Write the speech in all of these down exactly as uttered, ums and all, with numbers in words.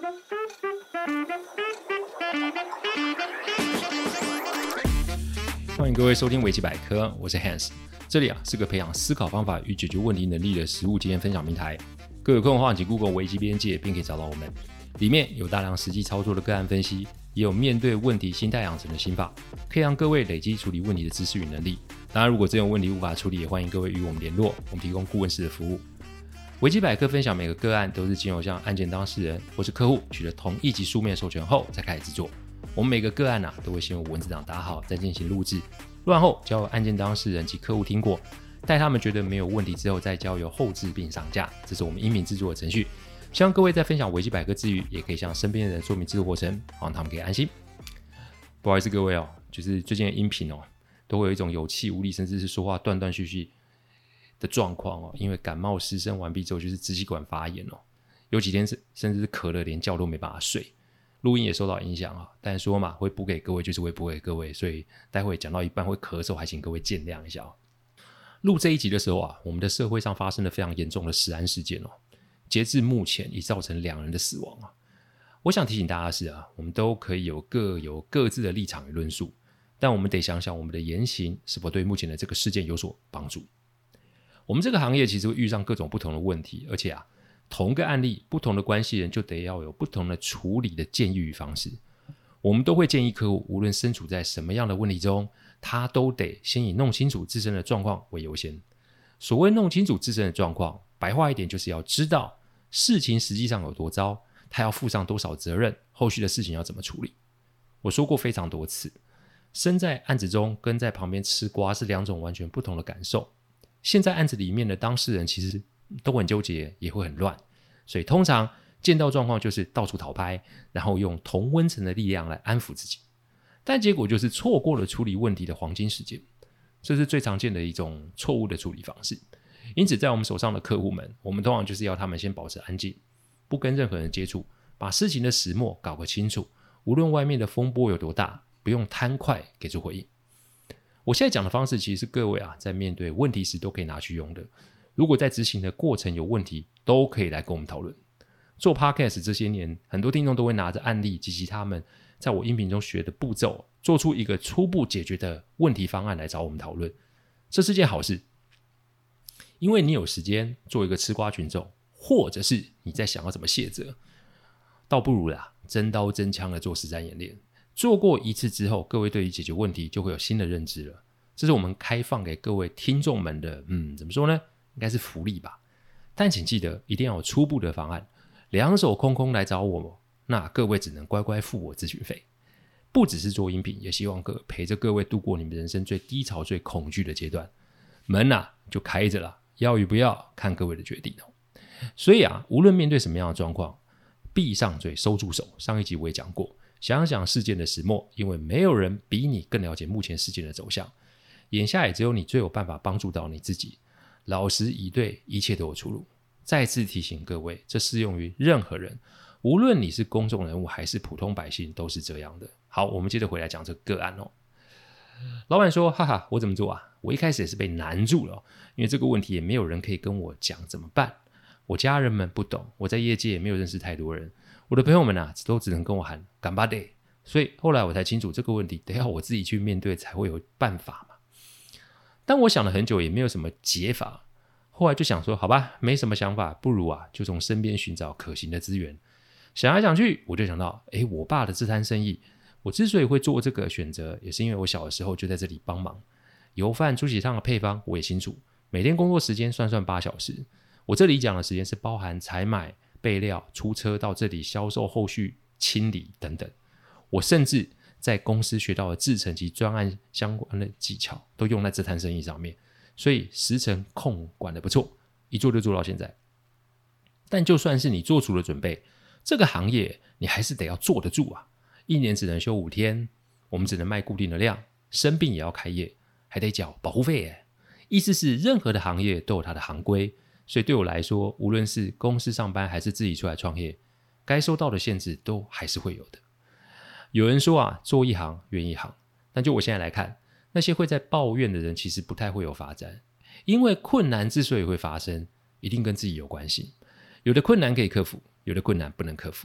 欢迎各位收听维基百科，我是 Hans。 这里啊是个培养思考方法与解决问题能力的实务经验分享平台。各位有空的话，请 Google 维基边界，并可以找到我们。里面有大量实际操作的个案分析，也有面对问题心态养成的心法，可以让各位累积处理问题的知识与能力。当然，如果真有问题无法处理，也欢迎各位与我们联络，我们提供顾问式的服务。维基百科分享每个个案都是经由向案件当事人或是客户取得同一级书面授权后再开始制作。我们每个个案啊都会先用文字档打好，再进行录制，录完后交由案件当事人及客户听过，待他们觉得没有问题之后，再交由后制并上架。这是我们音频制作的程序。希望各位在分享维基百科之余，也可以向身边的人说明制作过程，让他们可以安心。不好意思各位哦，就是最近的音频哦，都会有一种有气无力，甚至是说话断断续续的状况哦。因为感冒失声完毕之后，就是支气管发炎哦，有几天甚至是咳了，连觉都没办法睡。录音也受到影响啊，但说嘛，会补给各位就是会补给各位，所以待会讲到一半会咳嗽，还请各位见谅一下哦。录这一集的时候啊，我们的社会上发生了非常严重的食安事件哦。截至目前已造成两人的死亡啊！我想提醒大家的是啊，我们都可以有各有各自的立场与论述，但我们得想想我们的言行是否对目前的这个事件有所帮助。我们这个行业其实会遇上各种不同的问题，而且啊，同个案例不同的关系人就得要有不同的处理的建议与方式。我们都会建议客户，无论身处在什么样的问题中，他都得先以弄清楚自身的状况为优先。所谓弄清楚自身的状况，白话一点就是要知道事情实际上有多糟，他要负上多少责任，后续的事情要怎么处理。我说过非常多次，身在案子中跟在旁边吃瓜是两种完全不同的感受。现在案子里面的当事人其实都很纠结，也会很乱，所以通常见到状况就是到处讨拍，然后用同温层的力量来安抚自己，但结果就是错过了处理问题的黄金时间。这是最常见的一种错误的处理方式。因此在我们手上的客户们，我们通常就是要他们先保持安静，不跟任何人接触，把事情的始末搞个清楚，无论外面的风波有多大，不用贪快给出回应。我现在讲的方式其实是各位啊在面对问题时都可以拿去用的，如果在执行的过程有问题，都可以来跟我们讨论。做 Podcast 这些年，很多听众都会拿着案例及其他们在我音频中学的步骤，做出一个初步解决的问题方案来找我们讨论。这是件好事，因为你有时间做一个吃瓜群众，或者是你在想要怎么卸责，倒不如啦真刀真枪的做实战演练。做过一次之后，各位对于解决问题就会有新的认知了。这是我们开放给各位听众们的嗯，怎么说呢，应该是福利吧。但请记得一定要有初步的方案，两手空空来找我，那各位只能乖乖付我咨询费。不只是做音频，也希望各陪着各位度过你们人生最低潮最恐惧的阶段。门啊就开着了，要与不要看各位的决定哦。所以啊，无论面对什么样的状况，闭上嘴收住手。上一集我也讲过，想想事件的始末，因为没有人比你更了解目前事件的走向，眼下也只有你最有办法帮助到你自己。老实以对，一切都有出路。再次提醒各位，这适用于任何人，无论你是公众人物还是普通百姓，都是这样的。好，我们接着回来讲这个个案哦。老板说，哈哈，我怎么做啊？我一开始也是被难住了哦，因为这个问题也没有人可以跟我讲怎么办。我家人们不懂，我在业界也没有认识太多人，我的朋友们啊，都只能跟我喊干巴爹。所以后来我才清楚，这个问题得要我自己去面对才会有办法嘛。但我想了很久，也没有什么解法。后来就想说，好吧，没什么想法，不如啊，就从身边寻找可行的资源。想来想去，我就想到，诶，我爸的这摊生意，我之所以会做这个选择，也是因为我小的时候就在这里帮忙。油饭猪血汤的配方我也清楚，每天工作时间算算八小时。我这里讲的时间是包含采买、备料、出车到这里销售、后续清理等等。我甚至在公司学到的制程及专案相关的技巧都用在这摊生意上面，所以时程控管得不错，一做就做到现在。但就算是你做足了准备，这个行业你还是得要坐得住啊。一年只能休五天，我们只能卖固定的量，生病也要开业，还得缴保护费耶。意思是任何的行业都有它的行规，所以对我来说，无论是公司上班还是自己出来创业，该受到的限制都还是会有的。有人说啊，做一行怨一行，但就我现在来看，那些会在抱怨的人其实不太会有发展，因为困难之所以会发生，一定跟自己有关系。有的困难可以克服，有的困难不能克服。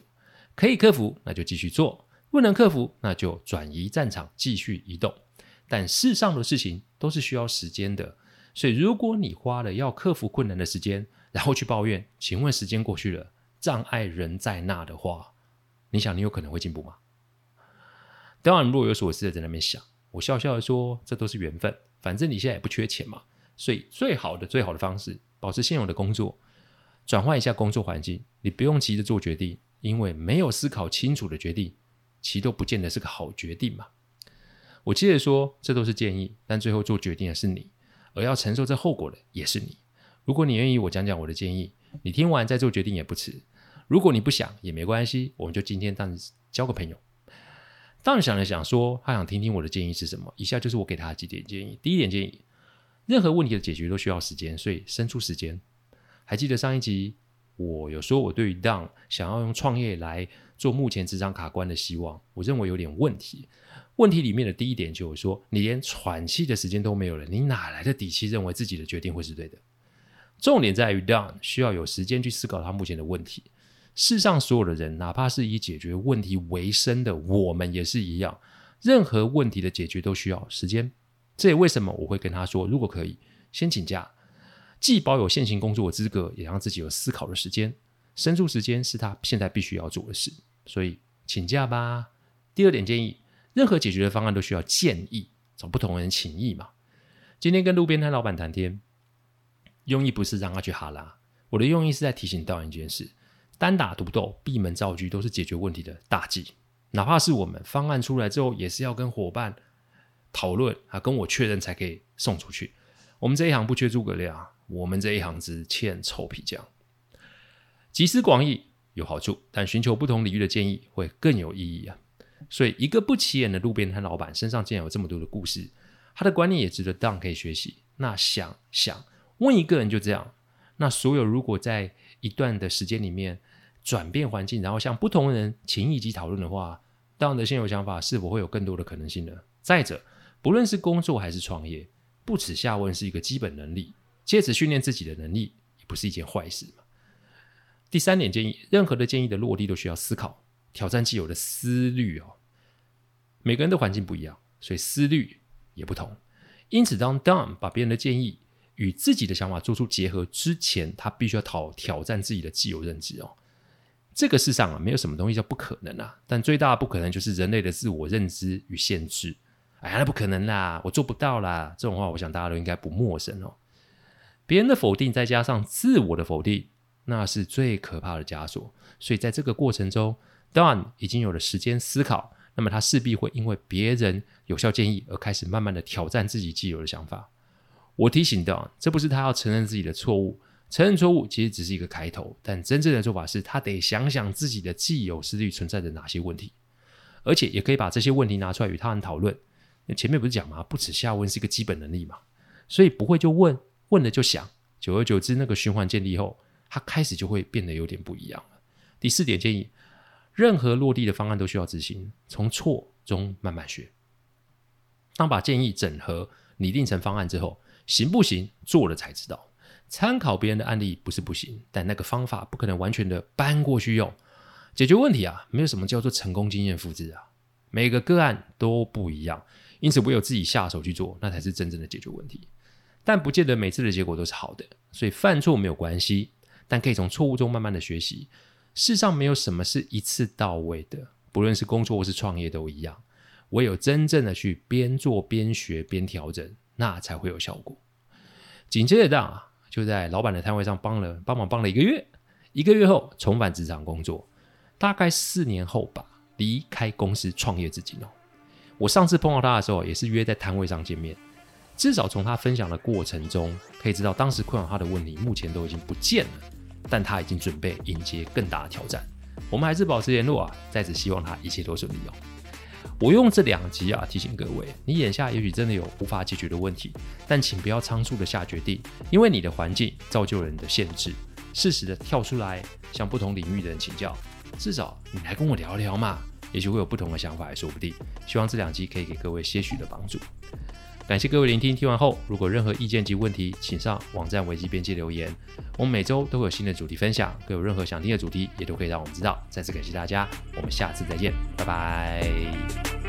可以克服那就继续做，不能克服那就转移战场继续移动。但世上的事情都是需要时间的，所以如果你花了要克服困难的时间，然后去抱怨，请问时间过去了，障碍仍在那的话，你想你有可能会进步吗？当然若有所思的在那边想，我笑笑的说，这都是缘分，反正你现在也不缺钱嘛，所以最好的最好的方式，保持现有的工作，转换一下工作环境，你不用急着做决定，因为没有思考清楚的决定，其实都不见得是个好决定嘛。我接着说，这都是建议，但最后做决定的是你，而要承受这后果的也是你。如果你愿意我讲讲我的建议，你听完再做决定也不迟。如果你不想也没关系，我们就今天当交个朋友。当然想了想说，他想听听我的建议是什么，以下就是我给他的几点建议。第一点建议，任何问题的解决都需要时间，所以生出时间。还记得上一集我有说我对于 Don 想要用创业来做目前职场卡关的希望，我认为有点问题。问题里面的第一点就有说，你连喘气的时间都没有了，你哪来的底气认为自己的决定会是对的？重点在于 Don 需要有时间去思考他目前的问题。世上所有的人，哪怕是以解决问题为生的，我们也是一样，任何问题的解决都需要时间。这也为什么我会跟他说，如果可以先请假，既保有现行工作的资格，也让自己有思考的时间。生出时间是他现在必须要做的事，所以请假吧。第二点建议，任何解决的方案都需要建议，找不同人请益嘛。今天跟路边摊老板谈天，用意不是让他去哈拉，我的用意是在提醒到一件事，单打独斗、闭门造车都是解决问题的大忌。哪怕是我们方案出来之后，也是要跟伙伴讨论，啊，跟我确认才可以送出去。我们这一行不缺诸葛亮，我们这一行只欠臭皮匠。集思广益有好处，但寻求不同领域的建议会更有意义啊。所以一个不起眼的路边摊老板身上竟然有这么多的故事，他的观念也值得当可以学习。那想想问一个人就这样，那所有如果在一段的时间里面转变环境，然后向不同人情谊及讨论的话，当的现有想法是否会有更多的可能性呢？再者，不论是工作还是创业，不耻下问是一个基本能力，借此训练自己的能力也不是一件坏事嘛。第三点建议，任何的建议的落地都需要思考，挑战既有的思虑哦。每个人的环境不一样，所以思虑也不同。因此当 Don 把别人的建议与自己的想法做出结合之前，他必须要讨挑战自己的既有认知哦。这个世上啊，没有什么东西叫不可能啊，但最大的不可能就是人类的自我认知与限制。哎呀，那不可能啦，我做不到啦，这种话我想大家都应该不陌生哦。别人的否定再加上自我的否定，那是最可怕的枷锁。所以在这个过程中 Don 已经有了时间思考，那么他势必会因为别人有效建议而开始慢慢的挑战自己既有的想法。我提醒 Don， 这不是他要承认自己的错误，承认错误其实只是一个开头，但真正的做法是他得想想自己的既有思虑存在着哪些问题，而且也可以把这些问题拿出来与他人讨论。前面不是讲吗？不耻下问是一个基本能力嘛，所以不会就问，问了就想，久而久之那个循环建立后，他开始就会变得有点不一样了。第四点建议，任何落地的方案都需要执行，从错中慢慢学。当把建议整合拟定成方案之后，行不行做了才知道。参考别人的案例不是不行，但那个方法不可能完全的搬过去用。解决问题啊，没有什么叫做成功经验复制啊，每个个案都不一样，因此唯有自己下手去做，那才是真正的解决问题。但不见得每次的结果都是好的，所以犯错没有关系，但可以从错误中慢慢的学习。世上没有什么是一次到位的，不论是工作或是创业都一样，唯有真正的去边做边学边调整，那才会有效果。紧接着啊，就在老板的摊位上帮了帮忙帮了一个月，一个月后重返职场工作，大概四年后吧，离开公司创业自己哦。我上次碰到他的时候，也是约在摊位上见面，至少从他分享的过程中，可以知道当时困扰他的问题目前都已经不见了，但他已经准备迎接更大的挑战。我们还是保持联络啊，在此希望他一切都顺利哦。我用这两集啊提醒各位，你眼下也许真的有无法解决的问题，但请不要仓促的下决定，因为你的环境造就了你的限制。适时的跳出来，向不同领域的人请教，至少你来跟我聊聊嘛，也许会有不同的想法也说不定。希望这两集可以给各位些许的帮助。 感谢各位聆听，听完后如果任何意见及问题，请上网站危机边界留言。我们每周都会有新的主题分享，各有任何想听的主题也都可以让我们知道。再次感谢大家，我们下次再见，拜拜。